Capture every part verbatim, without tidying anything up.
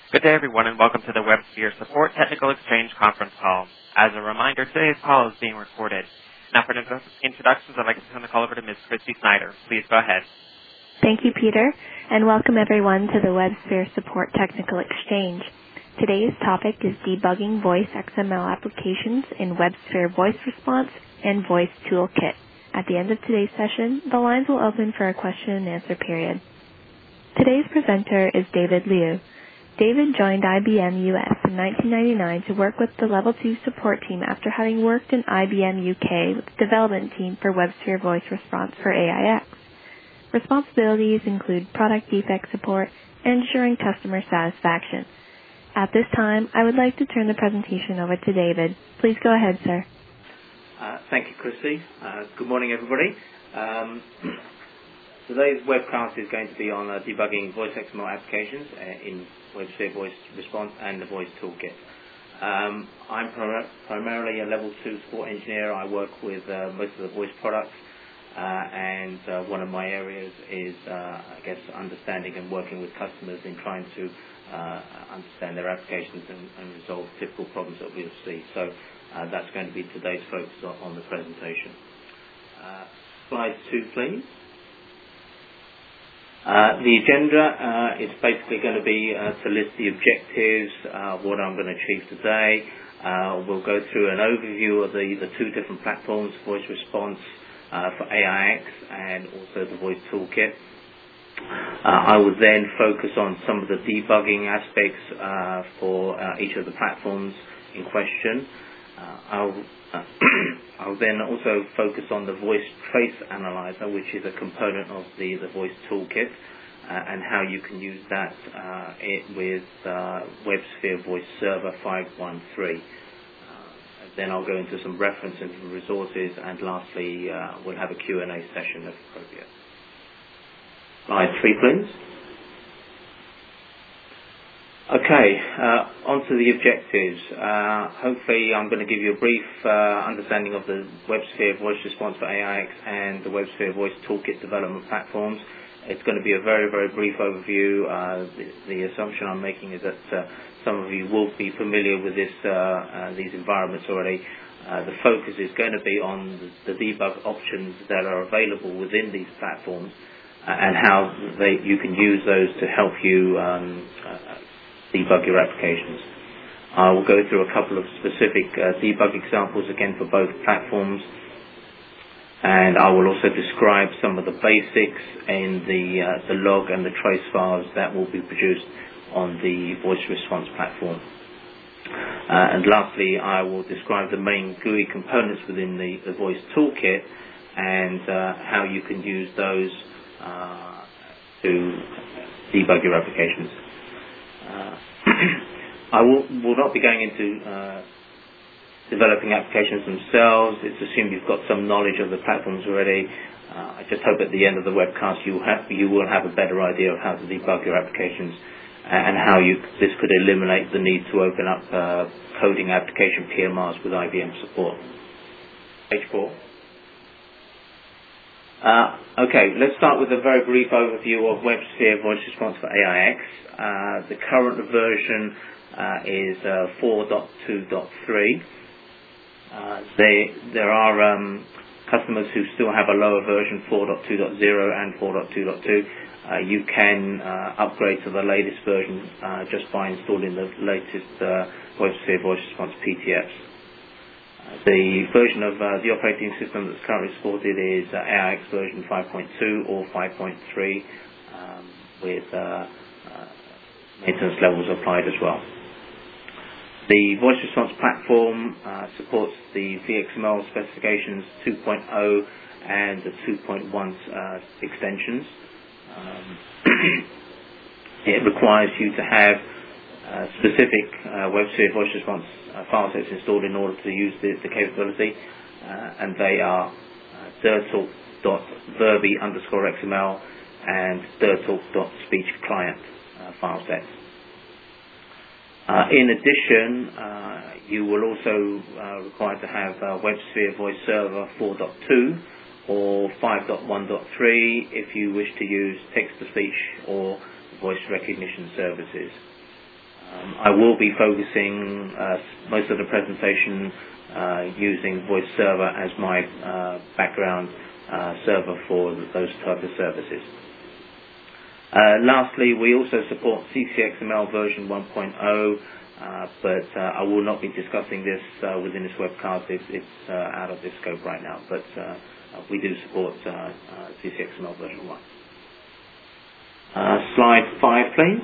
Good day, everyone, and welcome to the WebSphere Support Technical Exchange conference call. As a reminder, today's call is being recorded. Now, for introductions, I'd like to turn the call over to Miz Christy Snyder. Please go ahead. Thank you, Peter, and welcome everyone to the WebSphere Support Technical Exchange. Today's topic is debugging voice X M L applications in WebSphere Voice Response and Voice Toolkit. At the end of today's session, the lines will open for a question and answer period. Today's presenter is David Liu. David joined I B M U S in nineteen ninety-nine to work with the Level two support team after having worked in I B M U K with the development team for WebSphere Voice Response for A I X. Responsibilities include product defect support and ensuring customer satisfaction. At this time, I would like to turn the presentation over to David. Please go ahead, sir. Uh, thank you, Christy. Uh, good morning, everybody. Um, today's webcast is going to be on uh, debugging voice X M L applications uh, in WebSphere Voice Response and the Voice Toolkit. Um, I'm prim- primarily a Level two support engineer. I work with uh, most of the voice products, uh, and uh, one of my areas is, uh, I guess, understanding and working with customers in trying to uh, understand their applications and, and resolve typical problems that we'll see. So uh, that's going to be today's focus on, on the presentation. Uh, slide two, please. Uh, the agenda uh, is basically going to be uh, to list the objectives, uh, what I'm going to achieve today. Uh, we'll go through an overview of the, the two different platforms, Voice Response uh, for A I X and also the Voice Toolkit. Uh, I will then focus on some of the debugging aspects uh, for uh, each of the platforms in question. Uh, I'll, uh, I'll then also focus on the Voice Trace Analyzer, which is a component of the, the Voice Toolkit, uh, and how you can use that uh, it with uh, WebSphere Voice Server five one three. Uh, then I'll go into some reference and some resources, and lastly, uh, we'll have a Q and A session if appropriate. Slide three, please. Okay, uh, on to the objectives. Uh, hopefully I'm going to give you a brief uh, understanding of the WebSphere Voice Response for A I X and the WebSphere Voice Toolkit development platforms. It's going to be a very, very brief overview. Uh, the, the assumption I'm making is that uh, some of you will be familiar with this, uh, uh, these environments already. Uh, the focus is going to be on the, the debug options that are available within these platforms uh, and how they, you can use those to help you um, uh, debug your applications. I will go through a couple of specific uh, debug examples again for both platforms, and I will also describe some of the basics in the, uh, the log and the trace files that will be produced on the Voice Response platform. Uh, and lastly, I will describe the main G U I components within the, the Voice Toolkit and uh, how you can use those uh, to debug your applications. Uh, I will, will not be going into uh, developing applications themselves. It's assumed you've got some knowledge of the platforms already. Uh, I just hope at the end of the webcast you, have, you will have a better idea of how to debug your applications and how you, this could eliminate the need to open up uh, coding application P M Rs with I B M support. Page four. Uh, okay, let's start with a very brief overview of WebSphere Voice Response for A I X. Uh, the current version uh, is uh, four point two point three. Uh, they, there are um, customers who still have a lower version, four point two point zero and four point two point two. Uh, you can uh, upgrade to the latest version uh, just by installing the latest uh, WebSphere Voice Response P T Fs. The version of uh, the operating system that's currently supported is uh, A I X version five point two or five point three um, with uh, uh, maintenance levels applied as well. The Voice Response platform uh, supports the V X M L specifications two point oh and the two point one uh, extensions. Um, it requires you to have uh, specific uh, WebSphere Voice Response Uh, file sets installed in order to use the, the capability, uh, and they are uh, dirtalk.verbi underscore xml and dirtalk.speech client uh, file sets. Uh, in addition, uh, you will also uh, require to have uh, WebSphere Voice Server four point two or five point one point three if you wish to use text-to-speech or voice recognition services. I will be focusing uh, most of the presentation uh, using Voice Server as my uh, background uh, server for those type of services. Uh, lastly, we also support C C X M L version one point oh, uh, but uh, I will not be discussing this uh, within this webcast. It's, it's uh, out of this scope right now, but uh, we do support uh, uh, C C X M L version one. Uh, slide five, please.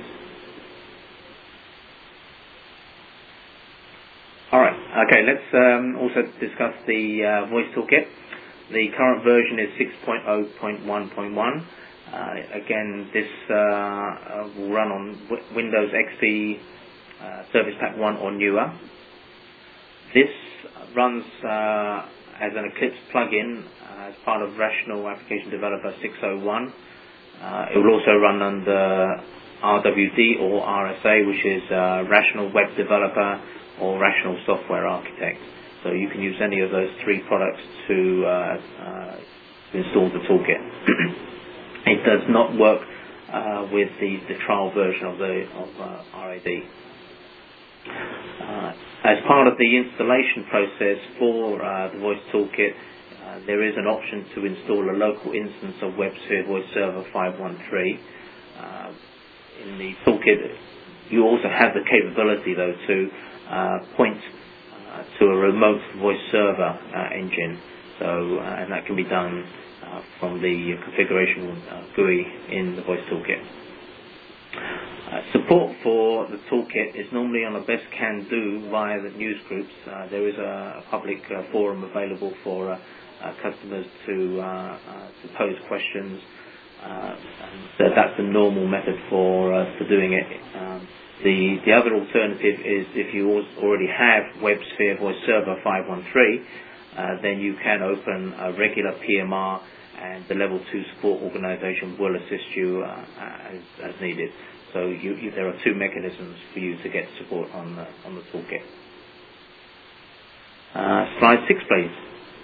All right. Okay. Let's um, also discuss the uh, Voice Toolkit. The current version is six point oh point one point one. Uh, again, this uh, uh, will run on w Windows X P uh, Service Pack one or newer. This runs uh, as an Eclipse plugin uh, as part of Rational Application Developer six oh one. Uh, it will also run under R W D or R S A, which is uh, Rational Web Developer or Rational Software Architect. So you can use any of those three products to, uh, uh, to install the toolkit. It does not work uh, with the, the trial version of the of uh, R A D. Uh, as part of the installation process for uh, the Voice Toolkit, uh, there is an option to install a local instance of WebSphere Voice Server five one three. Uh, in the toolkit, you also have the capability, though, to uh, point uh, to a remote voice server uh, engine. So, uh, and that can be done Uh, from the configuration uh, G U I in the Voice Toolkit. Uh, support for the toolkit is normally on a best can do via the news groups. Uh, there is a, a public uh, forum available for uh, uh, customers to, uh, uh, to pose questions. Uh, and so that's the normal method for uh, for doing it. Um, the the other alternative is if you already have WebSphere Voice Server five one three, uh, then you can open a regular P M R, and the level two support organization will assist you uh, as, as needed. So you, you, there are two mechanisms for you to get support on the, on the toolkit. Uh, slide six, please.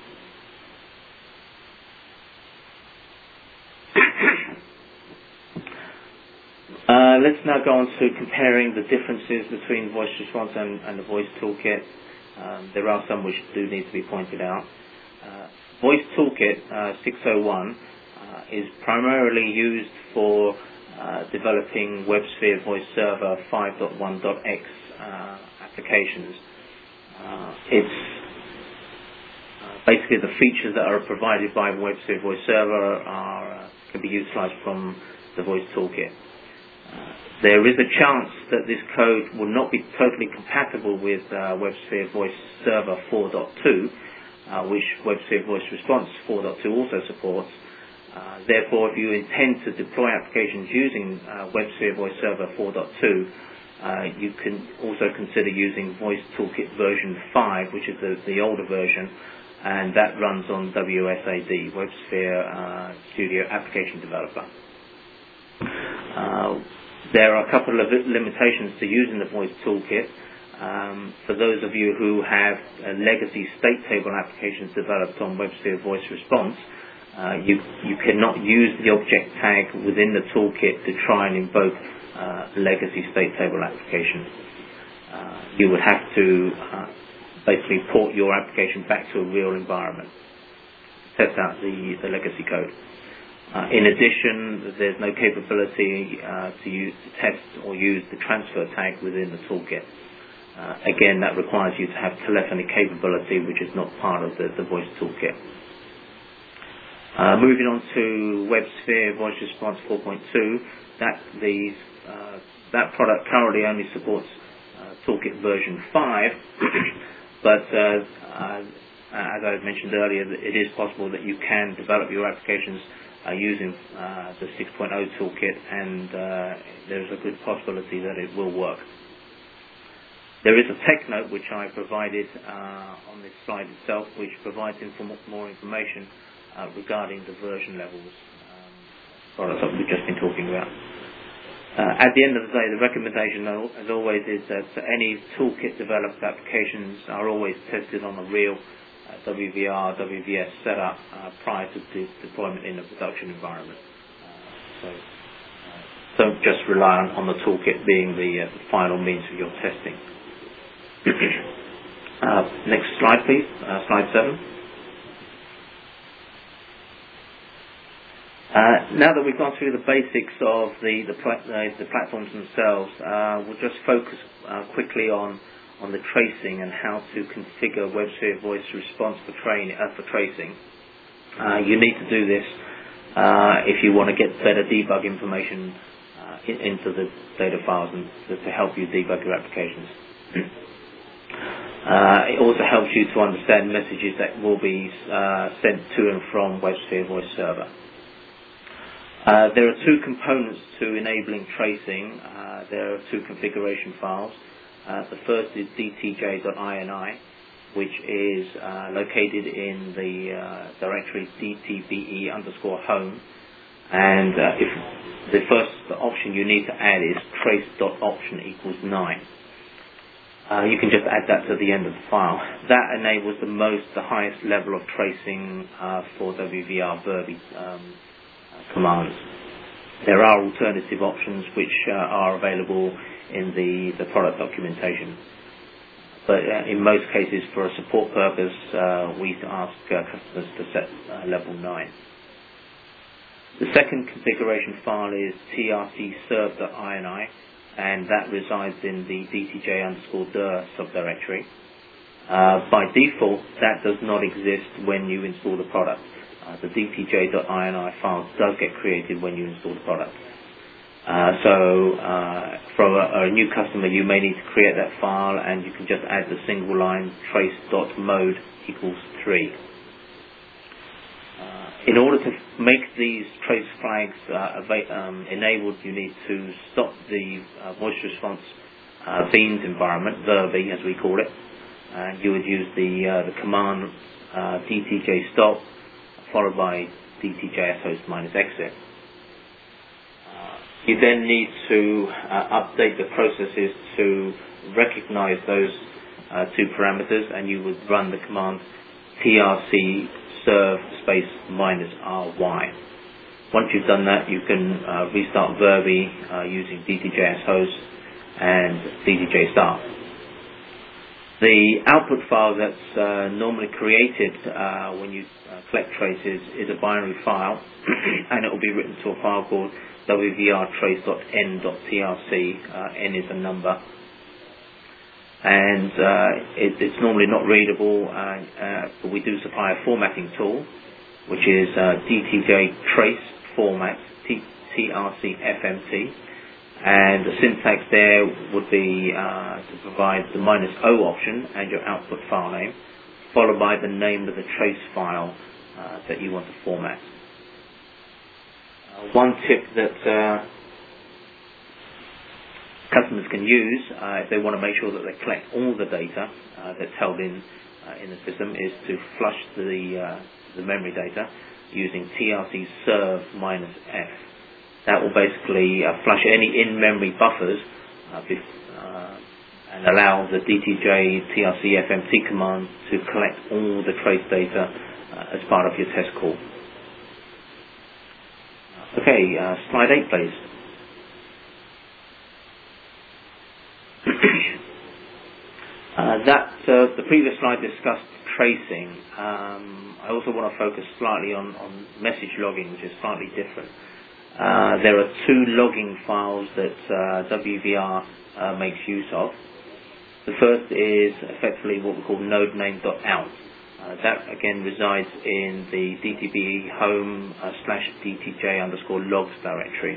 uh, let's now go on to comparing the differences between voice response and, and the Voice Toolkit. Um, there are some which do need to be pointed out. Uh, Voice Toolkit uh, six oh one uh, is primarily used for uh, developing WebSphere Voice Server five point one point x uh, applications. Uh, it's uh, basically the features that are provided by WebSphere Voice Server are uh, can be utilized from the Voice Toolkit. Uh, there is a chance that this code will not be totally compatible with uh, WebSphere Voice Server four point two. Uh, which WebSphere Voice Response four point two also supports. Uh, therefore, if you intend to deploy applications using uh, WebSphere Voice Server four point two, uh, you can also consider using Voice Toolkit version five, which is the, the older version, and that runs on W S A D, WebSphere uh, Studio Application Developer. Uh, there are a couple of limitations to using the Voice Toolkit. Um, for those of you who have uh, legacy state table applications developed on WebSphere Voice Response, uh, you, you cannot use the object tag within the toolkit to try and invoke uh, legacy state table applications. Uh, you would have to uh, basically port your application back to a real environment, test out the, the legacy code. Uh, in addition, there's no capability uh, to, use, to test or use the transfer tag within the toolkit. Uh, again, that requires you to have telephony capability, which is not part of the, the Voice Toolkit. Uh, moving on to WebSphere Voice Response four point two, that, the, uh, that product currently only supports uh, Toolkit version five, but uh, uh, as I mentioned earlier, it is possible that you can develop your applications uh, using uh, the six point oh Toolkit, and uh, there's a good possibility that it will work. There is a tech note which I provided uh, on this slide itself, which provides inform more information uh, regarding the version levels um, products that we've just been talking about. Uh, at the end of the day, the recommendation, as always, is that any toolkit developed applications are always tested on a real uh, W V R, W V S setup uh, prior to de deployment in a production environment. Uh, so uh, Don't just rely on, on the toolkit being the, uh, the final means of your testing. uh, next slide, please. Uh, slide seven. Uh, now that we've gone through the basics of the the, pla- uh, the platforms themselves, uh, we'll just focus uh, quickly on on the tracing and how to configure WebSphere Voice Response for, train, uh, for tracing. Uh, you need to do this uh, if you want to get better debug information uh, in, into the data files and to, to help you debug your applications. uh, it also helps you to understand messages that will be uh, sent to and from WebSphere Voice Server. Uh, there are two components to enabling tracing. Uh, there are two configuration files. Uh, the first is d t j dot i n i, which is uh, located in the uh, directory d t b e underscore home. And uh, if the first option you need to add is trace.option equals nine. Uh, you can just add that to the end of the file. That enables the most, the highest level of tracing uh, for W V R Verbi um, commands. There are alternative options which uh, are available in the, the product documentation. But uh, in most cases, for a support purpose, uh, we ask uh, customers to set uh, level nine. The second configuration file is t r c serve dot i n i, and that resides in the d t j underscore dir subdirectory. Uh, by default, that does not exist when you install the product. Uh, the d t j dot i n i file does get created when you install the product. Uh, so uh, for a, a new customer, you may need to create that file, and you can just add the single line trace.mode equals three. Uh, in order to make these trace flags uh, um, enabled, you need to stop the uh, voice response uh, beans environment, Verbi as we call it, and you would use the, uh, the command uh, dtj stop followed by dtjs host minus exit. You then need to uh, update the processes to recognize those uh, two parameters, and you would run the command trc serve space minus ry. Once you've done that, you can uh, restart Verbi uh, using dtjs host and dtj start. The output file that's uh, normally created uh, when you uh, collect traces is a binary file, and it will be written to a file called w v r trace dot n dot t r c. Uh, n is a number, and uh, it, it's normally not readable, uh, uh, but we do supply a formatting tool, which is uh, dtj trace format t- trcfmt, and the syntax there would be uh, to provide the minus O option and your output file name, followed by the name of the trace file uh, that you want to format. Uh, one tip that uh, customers can use uh, if they want to make sure that they collect all the data uh, that's held in uh, in the system is to flush the uh, the memory data using trc serve minus f. That will basically uh, flush any in-memory buffers uh, uh, and allow the dtj trcfmt command to collect all the trace data uh, as part of your test call. Okay, uh, slide eight, please. uh, that uh, the previous slide discussed tracing. Um, I also want to focus slightly on, on message logging, which is slightly different. Uh, there are two logging files that uh, W V R uh, makes use of. The first is effectively what we call node name.out. Uh, that again resides in the D T B E home uh, slash dtj underscore logs directory.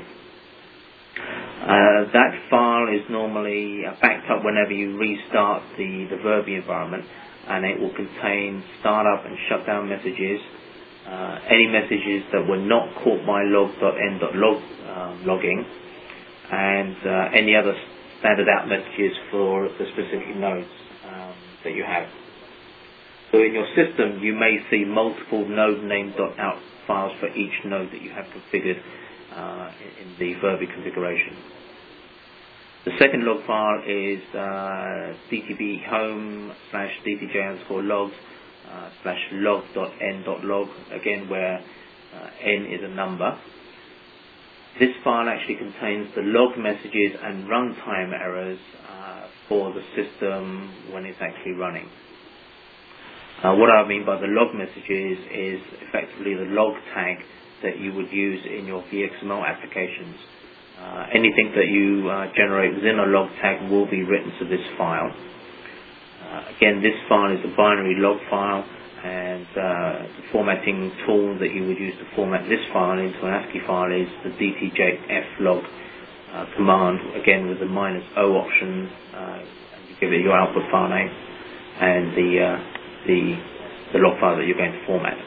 Uh, that file is normally uh, backed up whenever you restart the, the Verbi environment, and it will contain startup and shutdown messages, uh, any messages that were not caught by log.n.log uh, logging, and uh, any other standard out messages for the specific nodes um, that you have. So in your system, you may see multiple node name.out files for each node that you have configured uh, in, in the Verbi configuration. The second log file is uh, dtb home slash dtj underscore logs uh, slash log.n.log, again where uh, n is a number. this file actually contains the log messages and runtime errors uh, for the system when it's actually running. Uh, what I mean by the log messages is effectively the log tag that you would use in your V X M L applications. Uh, anything that you uh, generate within a log tag will be written to this file. Uh, again, this file is a binary log file, and uh, the formatting tool that you would use to format this file into an ASCII file is the D T J F log uh, command, again with the minus O option. Uh, you give it your output file name and the, uh, the, the log file that you're going to format.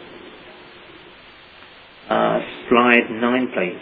Uh, slide nine, please.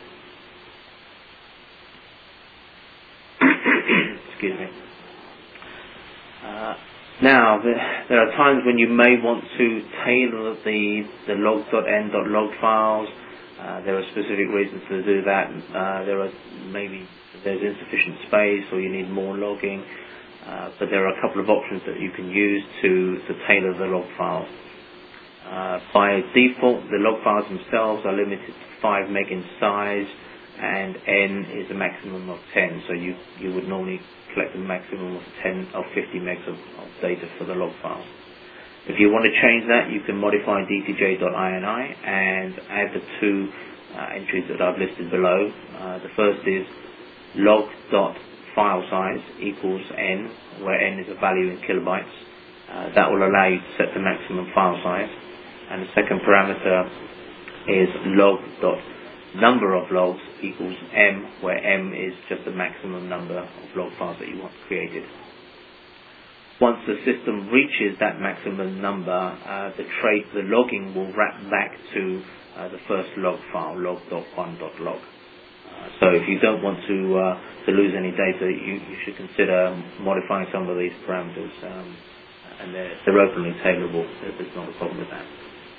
Excuse me. Uh, now, there, there are times when you may want to tailor the, the log.n.log files. Uh, there are specific reasons to do that. Uh, there are maybe there's insufficient space or you need more logging. Uh, but there are a couple of options that you can use to, to tailor the log files. Uh, by default, the log files themselves are limited to five meg in size, and N is a maximum of ten. So you, you would normally collect a maximum of ten or fifty megs of, of data for the log files. If you want to change that, you can modify D T J dot I N I and add the two uh, entries that I've listed below. Uh, the first is log.filesize equals N, where N is a value in kilobytes. Uh, that will allow you to set the maximum file size. And the second parameter is log.number of logs equals M, where M is just the maximum number of log files that you want created. Once the system reaches that maximum number, uh, the trace, the logging will wrap back to uh, the first log file, log.one.log. Uh, so if you don't want to uh, to lose any data, you, you should consider modifying some of these parameters, um, and they're, they're openly tailorable. There's not a problem with that.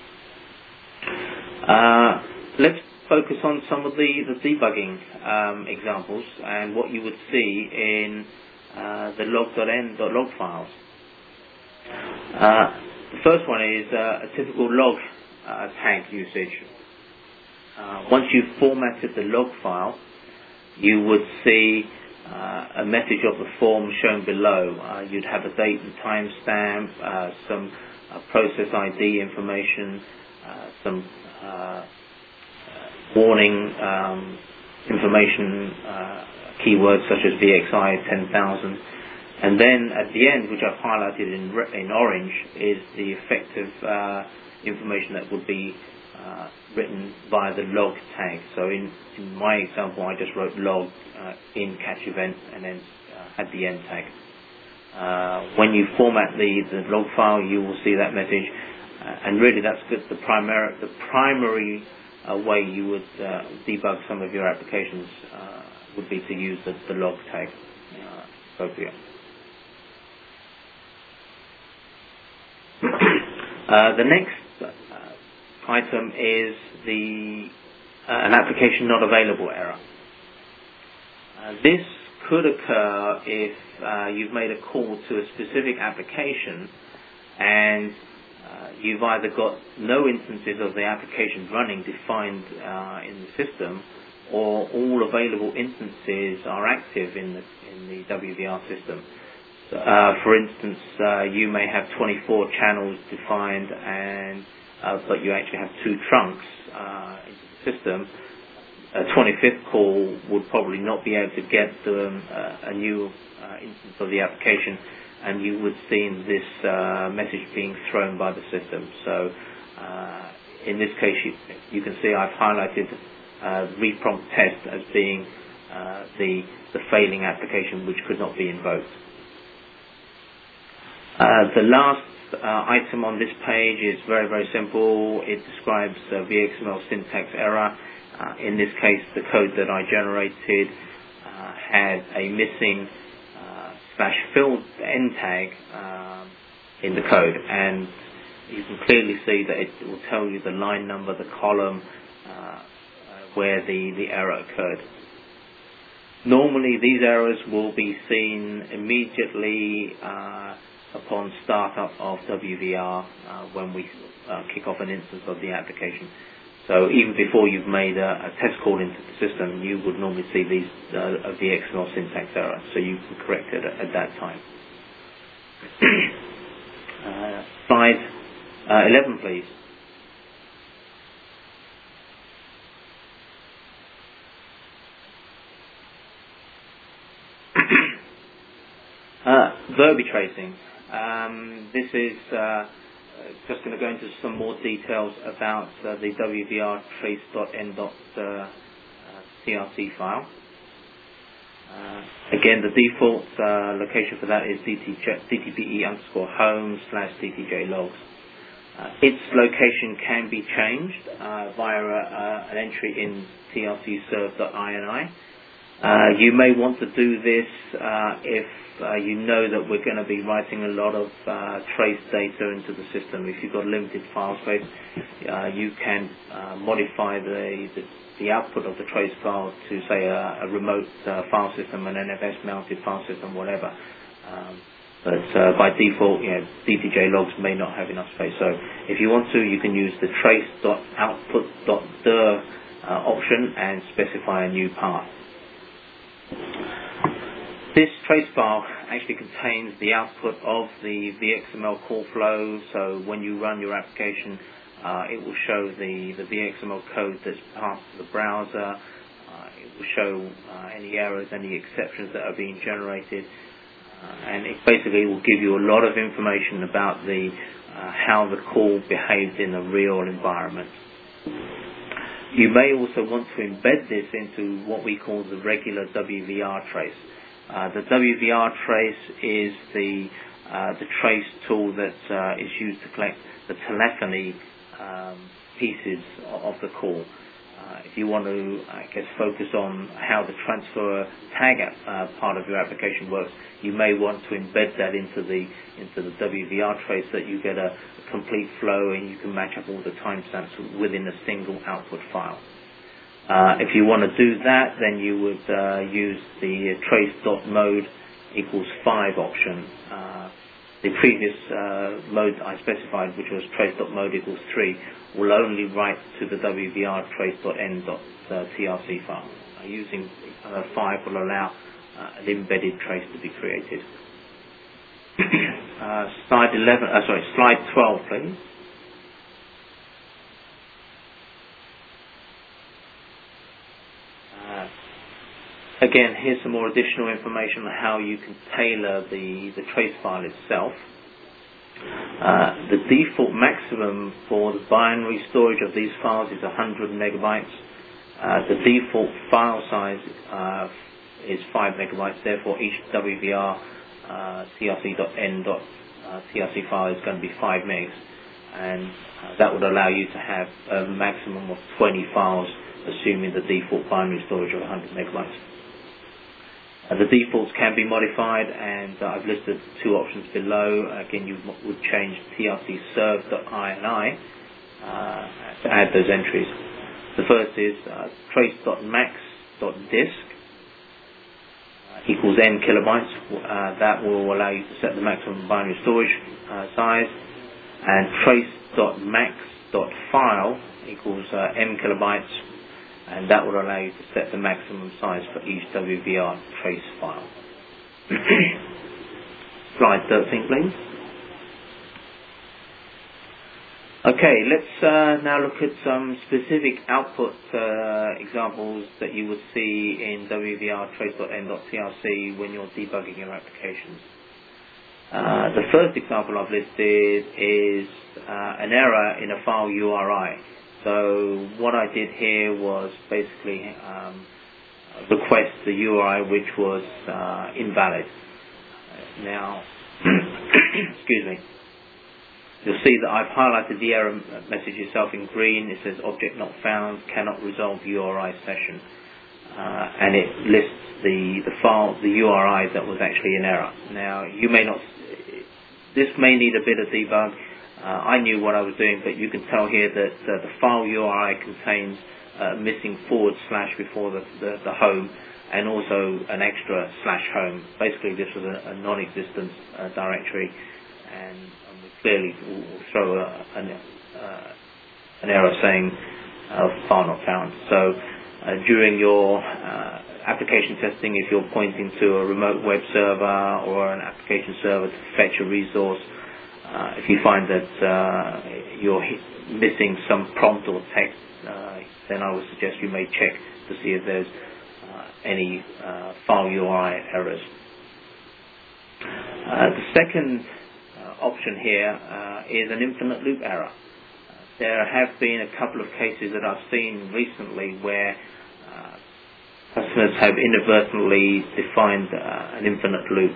Uh, let's focus on some of the, the debugging um, examples and what you would see in uh, the log.n.log files. Uh, the first one is uh, a typical log uh, tag usage. Uh, once you've formatted the log file, you would see uh, a message of the form shown below. Uh, you'd have a date and timestamp, uh, some uh, process I D information, uh, some uh, warning um, information, uh, keywords such as V X I ten thousand, and then at the end, which I've highlighted in, in orange, is the effective uh, information that would be uh, written via the log tag. So in, in my example, I just wrote log uh, in catch event and then uh, had the end tag. Uh, when you format the, the log file, you will see that message, uh, and really that's good. The primary, the primary uh, way you would uh, debug some of your applications uh, would be to use the, the log tag uh, appropriate. uh, the next uh, item is the uh, an application not available error. Uh, this could occur if uh, you've made a call to a specific application and uh, you've either got no instances of the application running defined uh, in the system, or all available instances are active in the in the W V R system. So, uh, for instance, uh, you may have twenty-four channels defined, and uh, but you actually have two trunks uh, into the system. A twenty-fifth call would probably not be able to get um, uh, a new uh, instance of the application, and you would see this uh, message being thrown by the system. So, uh, in this case, you, you can see I've highlighted Uh, reprompt test as being uh, the, the failing application which could not be invoked. Uh, the last uh, item on this page is very, very simple. It describes uh, V X M L syntax error. Uh, in this case, the code that I generated uh, had a missing uh, slash filled end tag um, in the code, and you can clearly see that it will tell you the line number, the column, uh, where the, the error occurred. Normally these errors will be seen immediately uh, upon startup of W V R uh, when we uh, kick off an instance of the application. So even before you've made a, a test call into the system, you would normally see these uh, a V X M L syntax error, so you can correct it at, at that time. uh, slide uh, eleven, please. uh, Verbi tracing. Um, this is uh, just going to go into some more details about uh, the W V R trace.n.trc file. Uh, again, the default uh, location for that is D T P E underscore home slash D T J logs. Uh, its location can be changed uh, via uh, an entry in T R C serve.ini. Uh, you may want to do this uh, if uh, you know that we're going to be writing a lot of uh, trace data into the system. If you've got limited file space, uh, you can uh, modify the, the the output of the trace file to, say, a, a remote uh, file system, an N F S-mounted file system, whatever. Um, but uh, by default, you know, D T J logs may not have enough space. So if you want to, you can use the trace.output.dir uh, option and specify a new path. This trace file actually contains the output of the V X M L call flow, so when you run your application, uh, it will show the, the V X M L code that's passed to the browser. Uh, it will show uh, any errors, any exceptions that are being generated, uh, and it basically will give you a lot of information about the uh, how the call behaved in a real environment. You may also want to embed this into what we call the regular W V R trace. Uh, the W V R trace is the uh, the trace tool that uh, is used to collect the telephony um, pieces of the call. Uh, if you want to, I guess, focus on how the transfer tag uh, part of your application works, you may want to embed that into the into the W V R trace, so that you get a, a complete flow and you can match up all the timestamps within a single output file. Uh, if you want to do that, then you would uh, use the trace.mode equals five option. Uh, the previous uh, mode I specified, which was trace.mode equals three, will only write to the W V R trace.n.trc file. Uh, using uh, five will allow uh, an embedded trace to be created. uh, slide eleven, uh, sorry, slide twelve, please. Again, here's some more additional information on how you can tailor the, the trace file itself. Uh, the default maximum for the binary storage of these files is one hundred megabytes. Uh, the default file size uh, is five megabytes. Therefore, each W V R uh, trc.n.trc file is going to be five megs, and uh, that would allow you to have a maximum of twenty files, assuming the default binary storage of one hundred megabytes. Uh, the defaults can be modified, and uh, I've listed two options below. Again, you m- would change trcserve.ini uh, to add those entries. The first is uh, trace.max.disk uh, equals n kilobytes. Uh, that will allow you to set the maximum binary storage uh, size. And trace.max.file equals uh, m kilobytes. And that will allow you to set the maximum size for each W V R trace file. Slide thirteen, please. Okay, let's uh, now look at some specific output uh, examples that you would see in W V R trace.n.trc when you're debugging your applications. Uh, the first example I've listed is uh, an error in a file U R I. So what I did here was basically um, request the U R I which was uh, invalid. Now, excuse me, you'll see that I've highlighted the error message itself in green. It says object not found, cannot resolve U R I session. Uh, and it lists the, the file, the U R I that was actually in error. Now, you may not, this may need a bit of debug. Uh, I knew what I was doing, but you can tell here that uh, the file U R I contains uh, missing forward slash before the, the, the home, and also an extra slash home. Basically, this was a, a non-existent uh, directory, and um, we clearly will throw a, an, uh, an error saying of file not found. So uh, during your uh, application testing, if you're pointing to a remote web server or an application server to fetch a resource, uh, if you find that uh, you're missing some prompt or text, uh, then I would suggest you may check to see if there's uh, any uh, file U I errors. Uh, the second uh, option here uh, is an infinite loop error. Uh, there have been a couple of cases that I've seen recently where uh, customers have inadvertently defined uh, an infinite loop.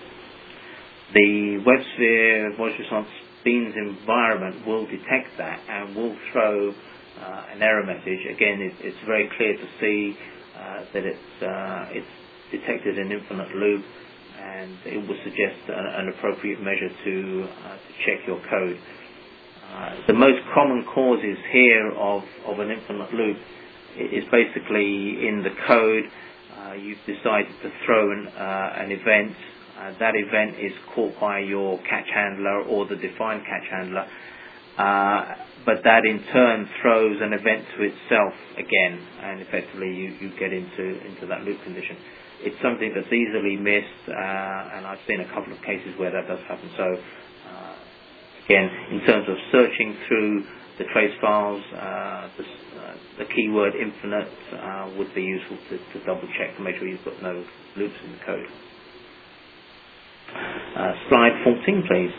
The WebSphere Voice Response Beans environment will detect that and will throw uh, an error message. Again, it, it's very clear to see uh, that it's, uh, it's detected an infinite loop, and it will suggest an, an appropriate measure to, uh, to check your code. Uh, the most common causes here of, of an infinite loop is basically in the code. Uh, you've decided to throw an, uh, an event. Uh, that event is caught by your catch handler or the defined catch handler, uh, but that in turn throws an event to itself again, and effectively you, you get into, into that loop condition. It's something that's easily missed, uh, and I've seen a couple of cases where that does happen. So uh, again, in terms of searching through the trace files, uh, the, uh, the keyword infinite uh, would be useful to, to double check to make sure you've got no loops in the code. Uh, slide fourteen, please.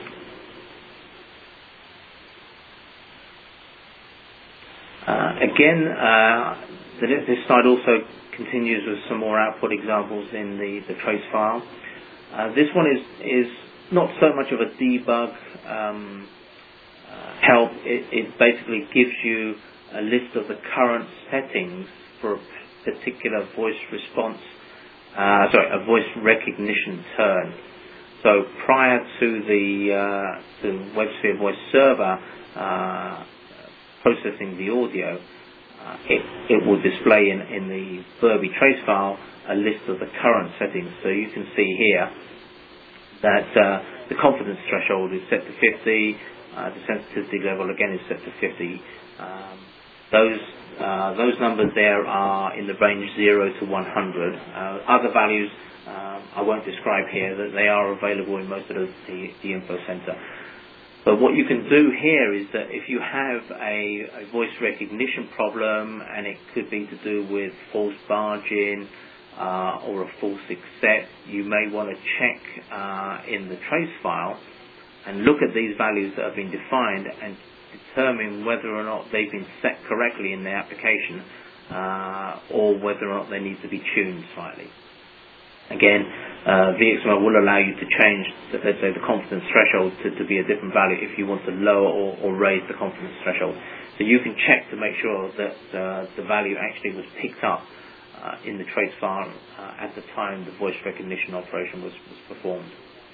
Uh, again, uh, this slide also continues with some more output examples in the, the trace file. Uh, this one is, is not so much of a debug um, uh, help. It, it basically gives you a list of the current settings for a particular voice response, uh, sorry, a voice recognition turn. So prior to the, uh, the WebSphere Voice Server uh, processing the audio, uh, it, it will display in, in the Verbi trace file a list of the current settings. So you can see here that uh, the confidence threshold is set to fifty, uh, the sensitivity level again is set to fifty. Um, those uh, those numbers there are in the range zero to one hundred. Uh, other values Um, I won't describe here, that they are available in most of the, the, the info center. But what you can do here is that if you have a, a voice recognition problem, and it could be to do with false barging uh, or a false accept, you may want to check uh, in the trace file and look at these values that have been defined and determine whether or not they've been set correctly in the application uh, or whether or not they need to be tuned slightly. Again, uh, V X M L will allow you to change, let's say, the confidence threshold to, to be a different value if you want to lower or, or raise the confidence threshold. So you can check to make sure that uh, the value actually was picked up uh, in the trace file uh, at the time the voice recognition operation was, was performed.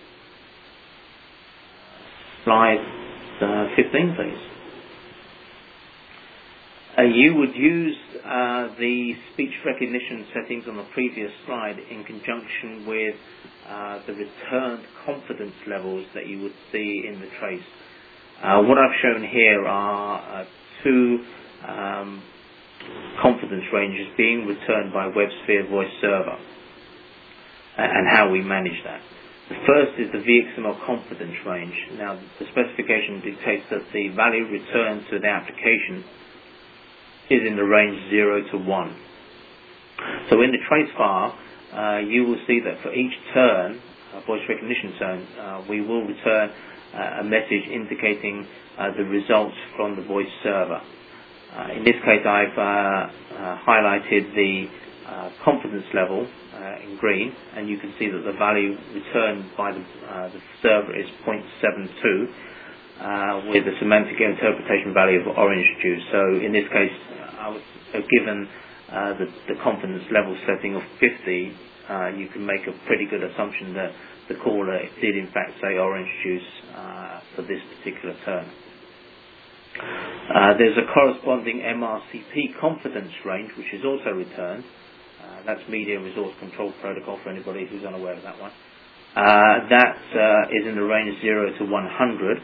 Slide uh, fifteen, please. Uh, you would use uh, the speech recognition settings on the previous slide in conjunction with uh, the returned confidence levels that you would see in the trace. Uh, what I've shown here are uh, two um, confidence ranges being returned by WebSphere Voice Server and how we manage that. The first is the V X M L confidence range. Now, the specification dictates that the value returned to the application is in the range zero to one. So in the trace file, uh, you will see that for each turn, uh, voice recognition turn, uh, we will return uh, a message indicating uh, the results from the voice server. Uh, in this case, I've uh, uh, highlighted the uh, confidence level uh, in green, and you can see that the value returned by the, uh, the server is zero point seven two. Uh, with a semantic interpretation value of orange juice. So in this case, uh, I was uh, given uh, the, the confidence level setting of fifty, uh, you can make a pretty good assumption that the caller did in fact say orange juice uh, for this particular term. Uh, there's a corresponding M R C P confidence range which is also returned. Uh, that's Media Resource Control Protocol for anybody who's unaware of that one. Uh, that uh, is in the range zero to one hundred.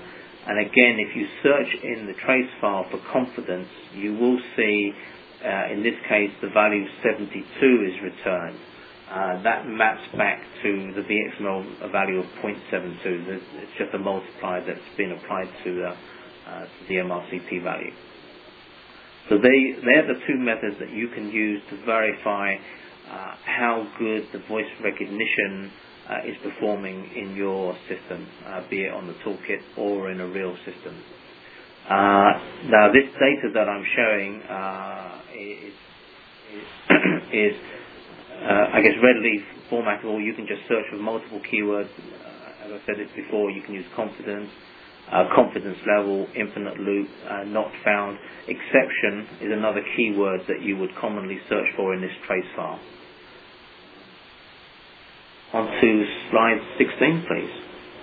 And again, if you search in the trace file for confidence, you will see, uh, in this case, the value seventy-two is returned. Uh, that maps back to the V X M L value of zero point seven two. It's just a multiplier that's been applied to, uh, uh, to the M R C P value. So they, they're the two methods that you can use to verify uh, how good the voice recognition uh, is performing in your system, uh, be it on the toolkit or in a real system. Uh, now, this data that I'm showing uh, is, is, is Uh, I guess readily formatable. You can just search for multiple keywords. Uh, as I said it before, you can use confidence, uh, confidence level, infinite loop, uh, not found. Exception is another keyword that you would commonly search for in this trace file. On to slide sixteen, please.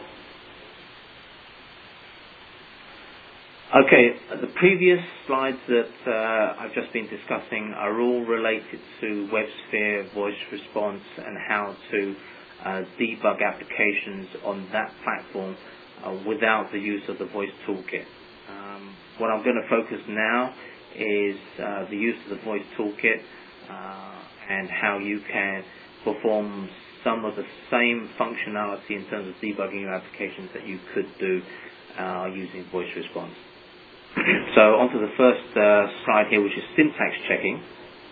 Okay, the previous slides that uh, I've just been discussing are all related to WebSphere voice response and how to uh, debug applications on that platform uh, without the use of the voice toolkit. Um, what I'm going to focus now is uh, the use of the voice toolkit uh, and how you can perform some of the same functionality in terms of debugging your applications that you could do uh, using voice response. So onto the first uh, slide here, which is syntax checking.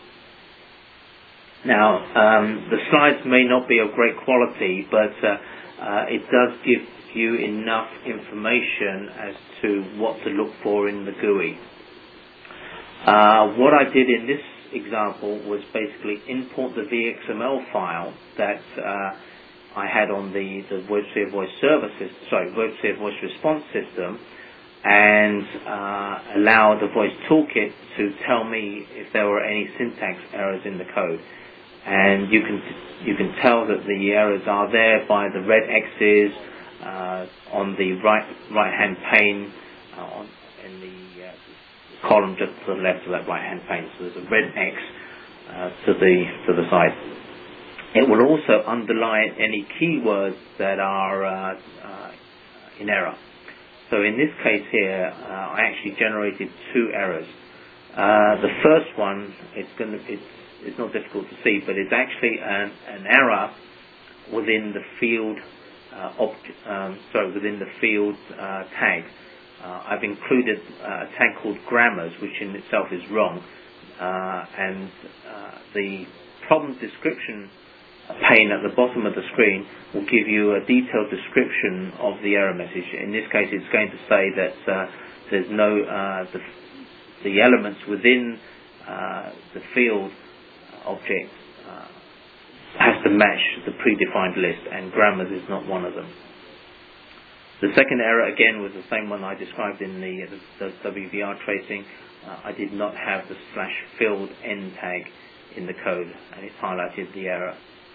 Now, um, the slides may not be of great quality, but uh, uh, it does give you enough information as to what to look for in the G U I. Uh, what I did in this example was basically import the V X M L file that uh, I had on the, the WebSphere voice server system, sorry, WebSphere voice response system, and uh, allow the voice toolkit to tell me if there were any syntax errors in the code. And you can you can tell that the errors are there by the red X's uh, on the right right hand pane uh, on, in the uh, column just to the left of that right hand pane. So there's a red X uh, to the to the side. It will also underline any keywords that are uh, uh, in error. So in this case here, uh, I actually generated two errors. Uh, the first one, it's going to, it's, it's not difficult to see, but it's actually an, an error within the field, uh, object, um, sorry, within the field uh, tag. Uh, I've included uh, a tag called grammars, which in itself is wrong, uh, and uh, the problem description pane at the bottom of the screen will give you a detailed description of the error message. In this case, it's going to say that uh, there's no uh, the, the elements within uh, the field object uh, has to match the predefined list, and grammars is not one of them. The second error again was the same one I described in the, the, the W V R tracing. Uh, I did not have the slash field end tag in the code, and it's highlighted the error.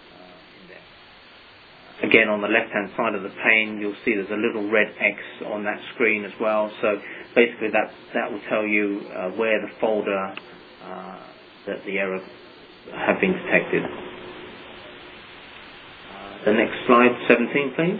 Again, on the left-hand side of the pane, you'll see there's a little red X on that screen as well. So basically, that that will tell you uh, where the folder uh, that the error have been detected. Uh, the next slide, seventeen, please.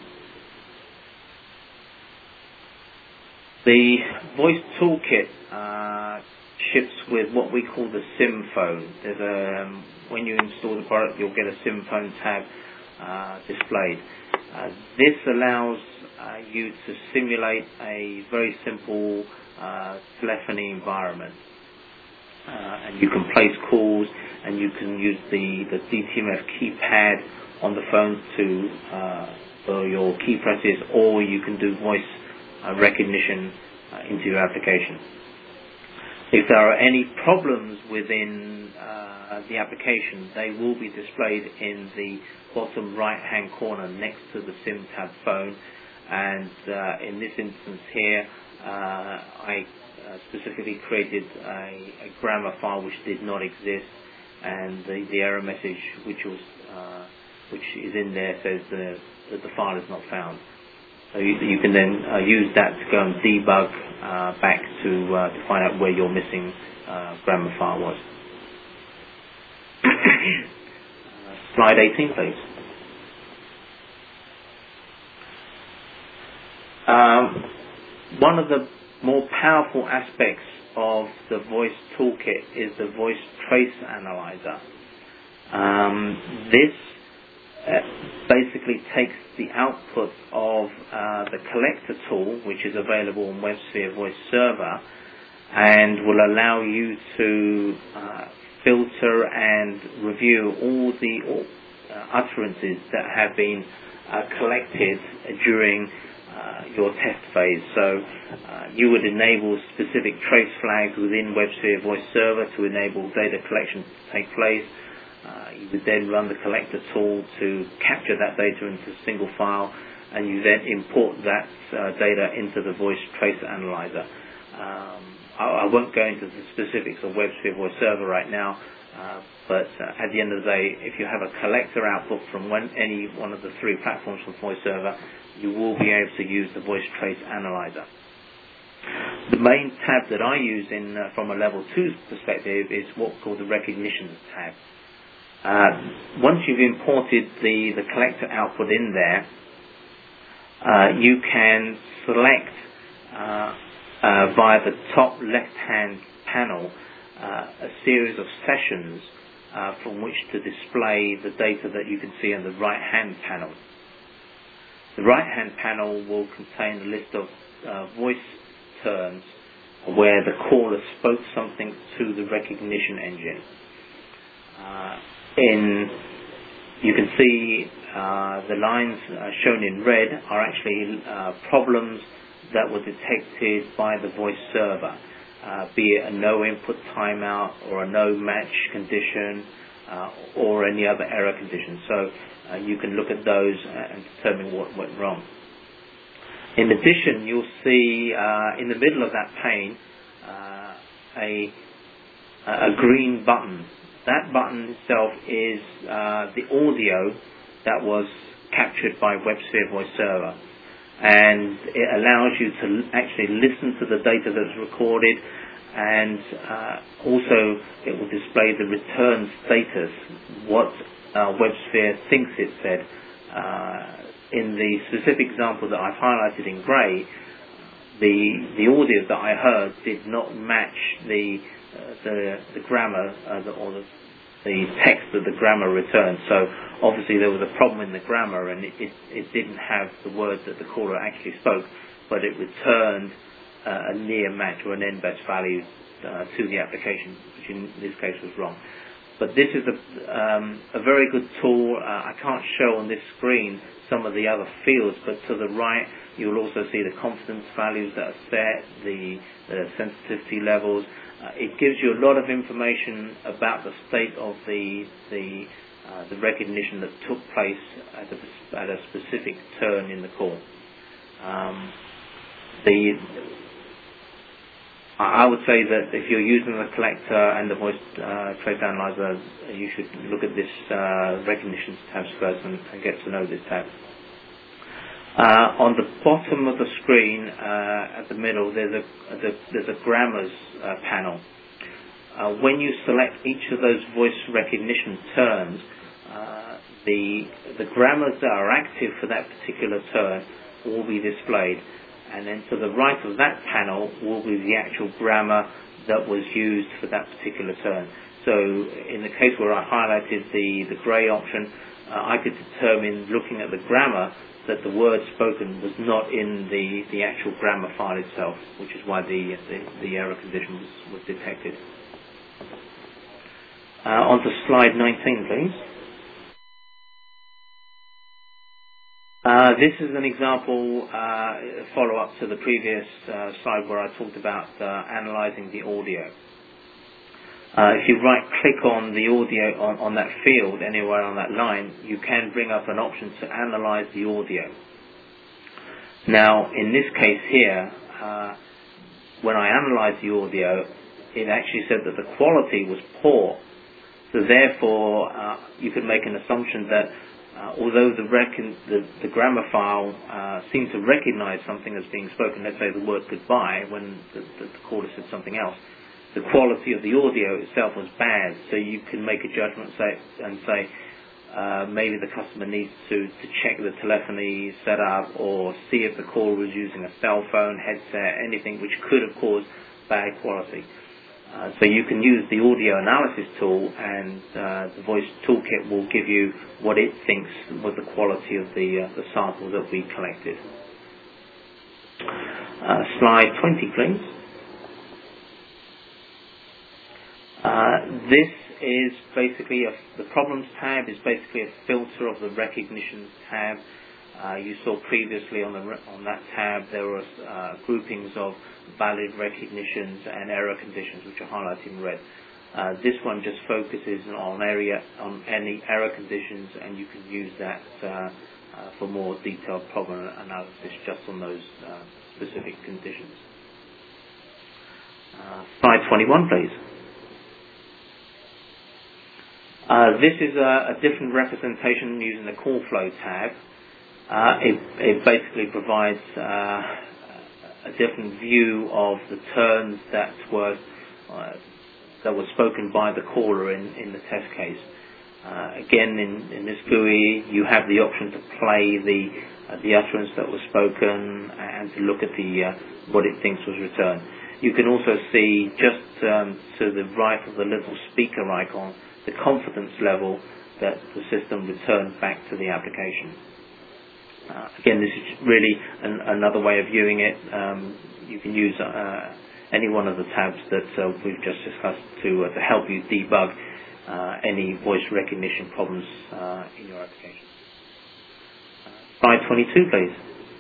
The voice toolkit uh, ships with what we call the SIM phone. There's a um, when you install the product, you'll get a SIM phone tab Uh, displayed. Uh, this allows uh, you to simulate a very simple uh, telephony environment, uh, and you can place calls, and you can use the, the D T M F keypad on the phone to uh, for your key presses, or you can do voice uh, recognition uh, into your application. If there are any problems within uh, the application, they will be displayed in the bottom right-hand corner next to the SIM tab phone. And uh, in this instance here, uh, I uh, specifically created a, a grammar file which did not exist, and the, the error message which was uh, which is in there says the, that the file is not found. So you, you can then uh, use that to go and debug uh, back to uh, to find out where your missing uh, grammar file was. uh, slide eighteen, please. Um, one of the more powerful aspects of the voice toolkit is the voice trace analyzer. Um, this uh, basically takes the output of uh, the collector tool, which is available on WebSphere Voice Server, and will allow you to uh, filter and review all the uh, utterances that have been uh, collected during uh, your test phase. So uh, you would enable specific trace flags within WebSphere Voice Server to enable data collection to take place. Uh, you would then run the collector tool to capture that data into a single file, and you then import that uh, data into the voice trace analyzer. Um, I, I won't go into the specifics of WebSphere Voice Server right now, uh, but uh, at the end of the day, if you have a collector output from one, any one of the three platforms from Voice Server, you will be able to use the voice trace analyzer. The main tab that I use in uh, from a level two perspective is what's called the recognition tab. Uh, once you've imported the, the collector output in there, uh, you can select uh, uh, via the top left-hand panel uh, a series of sessions uh, from which to display the data that you can see on the right-hand panel. The right-hand panel will contain a list of uh, voice turns where the caller spoke something to the recognition engine. Uh, in, you can see uh, the lines uh, shown in red are actually uh, problems that were detected by the voice server, uh, be it a no input timeout or a no match condition uh, or any other error condition. So uh, you can look at those and determine what went wrong. In addition, you'll see uh, in the middle of that pane uh, a, a green button. That button itself is uh, the audio that was captured by WebSphere Voice Server, and it allows you to actually listen to the data that's recorded, and uh, also it will display the return status, what uh, WebSphere thinks it said. Uh, in the specific example that I've highlighted in grey, the the audio that I heard did not match the uh, the, the grammar uh, the, or the, the text that the grammar returned. So obviously there was a problem in the grammar, and it, it, it didn't have the words that the caller actually spoke, but it returned uh, a near match or an N B E S value uh, to the application, which in this case was wrong. But this is a, um, a very good tool. Uh, I can't show on this screen some of the other fields, but to the right you'll also see the confidence values that are set, the, the sensitivity levels. Uh, it gives you a lot of information about the state of the the, uh, the recognition that took place at a, at a specific turn in the call. Um, the I would say that if you're using the collector and the voice uh, trace analyzer, you should look at this uh, recognition tabs first and, and get to know this tab. Uh, on the bottom of the screen, uh, at the middle, there's a there's a grammars uh, panel. Uh, when you select each of those voice recognition terms, uh, the the grammars that are active for that particular turn will be displayed, and then to the right of that panel will be the actual grammar that was used for that particular turn. So, in the case where I highlighted the the grey option, uh, I could determine, looking at the grammar, that the word spoken was not in the, the actual grammar file itself, which is why the the, the error condition was, was detected. Uh, on to slide nineteen, please. Uh, this is an example, uh, follow-up to the previous uh, slide where I talked about uh, analyzing the audio. Uh, if you right-click on the audio on, on that field, anywhere on that line, you can bring up an option to analyze the audio. Now, in this case here, uh, when I analyzed the audio, it actually said that the quality was poor. So therefore, uh, you could make an assumption that uh, although the, recon- the, the grammar file uh, seemed to recognize something as being spoken, let's say the word goodbye, when the, the, the caller said something else, the quality of the audio itself was bad. So you can make a judgment say, and say, Uh, maybe the customer needs to, to check the telephony setup or see if the caller was using a cell phone, headset, anything which could have caused bad quality. Uh, so you can use the audio analysis tool, and uh, the voice toolkit will give you what it thinks was the quality of the, uh, the sample that we collected. Uh, slide twenty, please. Uh, this is basically a, the problems tab is basically a filter of the recognition tab. Uh, you saw previously on the on that tab there were uh, groupings of valid recognitions and error conditions, which are highlighted in red. Uh, this one just focuses on area on any error conditions, and you can use that uh, uh, for more detailed problem analysis just on those uh, specific conditions. Uh, slide twenty-one, please. Uh, this is a, a different representation using the call flow tab. Uh, it, it basically provides uh, a different view of the terms that were uh, that were spoken by the caller in, in the test case. Uh, again, in, in this G U I, you have the option to play the uh, the utterance that was spoken and to look at the uh, what it thinks was returned. You can also see just um, to the right of the little speaker icon the confidence level that the system returned back to the application. Uh, again, this is really an, another way of viewing it. Um, you can use uh, any one of the tabs that uh, we've just discussed to, uh, to help you debug uh, any voice recognition problems uh, in your application. Uh, slide twenty-two, please.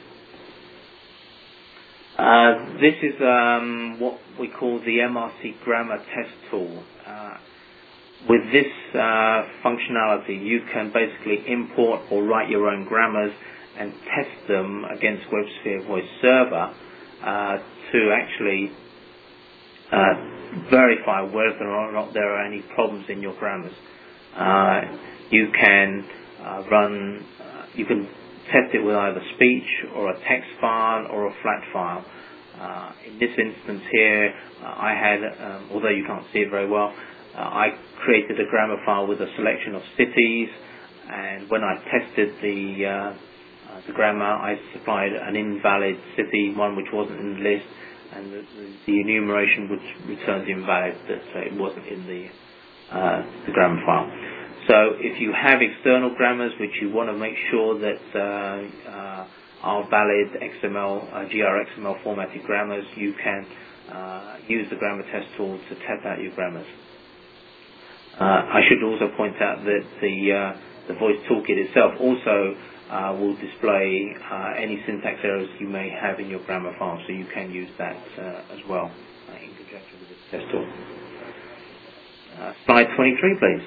Uh, this is um, what we call the M R C grammar test tool. Uh, With this uh, functionality, you can basically import or write your own grammars and test them against WebSphere Voice Server uh, to actually uh, verify whether or not there are any problems in your grammars. Uh, you can uh, run, uh, you can test it with either speech or a text file or a flat file. Uh, in this instance here, uh, I had, um, although you can't see it very well, Uh, I created a grammar file with a selection of cities, and when I tested the uh, uh, the grammar, I supplied an invalid city, one which wasn't in the list, and the, the enumeration which returns invalid, that uh, it wasn't in the uh, the grammar file. So if you have external grammars which you want to make sure that uh, uh, are valid X M L, uh, G R X M L formatted grammars, you can uh, use the grammar test tool to test out your grammars. Uh, I should also point out that the uh, the voice toolkit itself also uh, will display uh, any syntax errors you may have in your grammar file, so you can use that uh, as well uh, in conjunction with this test tool. Uh, slide twenty-three, please.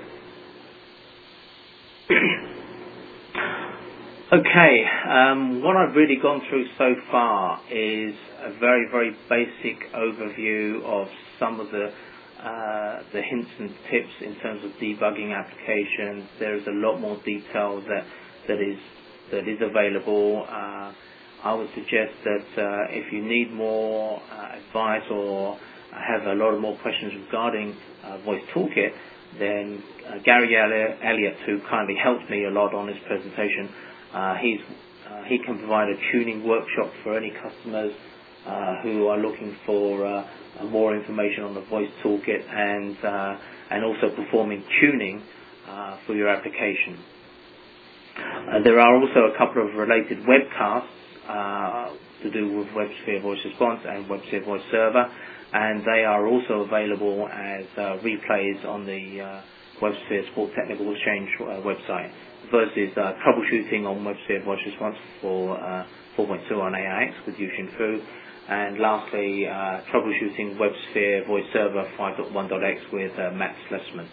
Okay, um, what I've really gone through so far is a very, very basic overview of some of the Uh, the hints and tips in terms of debugging applications. There is a lot more detail that that is that is available. Uh, I would suggest that uh, if you need more uh, advice or have a lot of more questions regarding uh, Voice Toolkit, then uh, Gary Elliott, who kindly helped me a lot on this presentation, uh, he's uh, he can provide a tuning workshop for any customers uh, who are looking for uh, more information on the Voice Toolkit and uh, and also performing tuning uh, for your application. Uh, there are also a couple of related webcasts uh, to do with WebSphere Voice Response and WebSphere Voice Server, and they are also available as uh, replays on the uh, WebSphere Support Technical Exchange uh, website. The first is uh, troubleshooting on WebSphere Voice Response for uh, four point two on A I X with Yuxin Fu. And lastly, uh, troubleshooting WebSphere Voice Server five point one dot x with uh, Matt Slessman.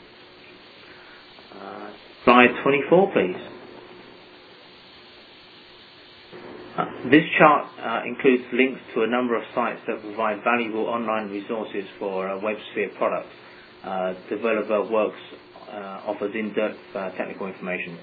Uh, slide twenty-four, please. Uh, this chart uh, includes links to a number of sites that provide valuable online resources for uh, WebSphere products. Uh, Developer Works uh, offers in-depth uh, technical information.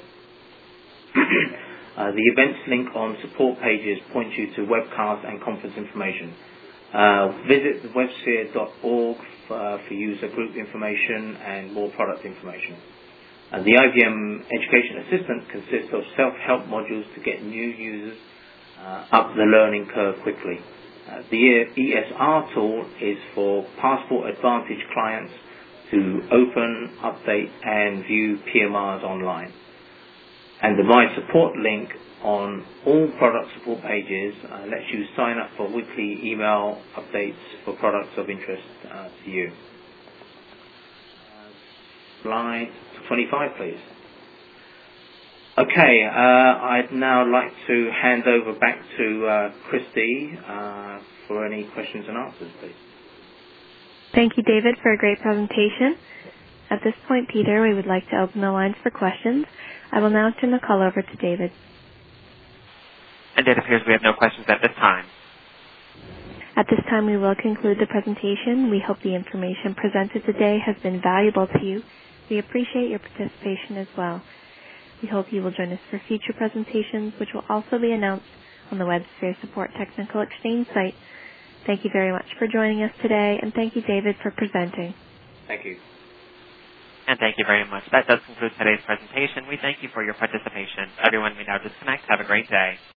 Uh, the events link on support pages points you to webcasts and conference information. Uh, visit websphere dot org for, uh, for user group information and more product information. Uh, the I B M Education Assistant consists of self-help modules to get new users uh, up the learning curve quickly. Uh, the E S R tool is for Passport Advantage clients to open, update, and view P M Rs online. And the My Support link on all product support pages uh, lets you sign up for weekly email updates for products of interest uh, to you. Uh, slide twenty-five, please. Okay, uh, I'd now like to hand over back to uh, Christy uh, for any questions and answers, please. Thank you, David, for a great presentation. At this point, Peter, we would like to open the lines for questions. I will now turn the call over to David. And it appears we have no questions at this time. At this time, we will conclude the presentation. We hope the information presented today has been valuable to you. We appreciate your participation as well. We hope you will join us for future presentations, which will also be announced on the WebSphere Support Technical Exchange site. Thank you very much for joining us today, and thank you, David, for presenting. Thank you. And thank you very much. That does conclude today's presentation. We thank you for your participation. Everyone may now disconnect. Have a great day.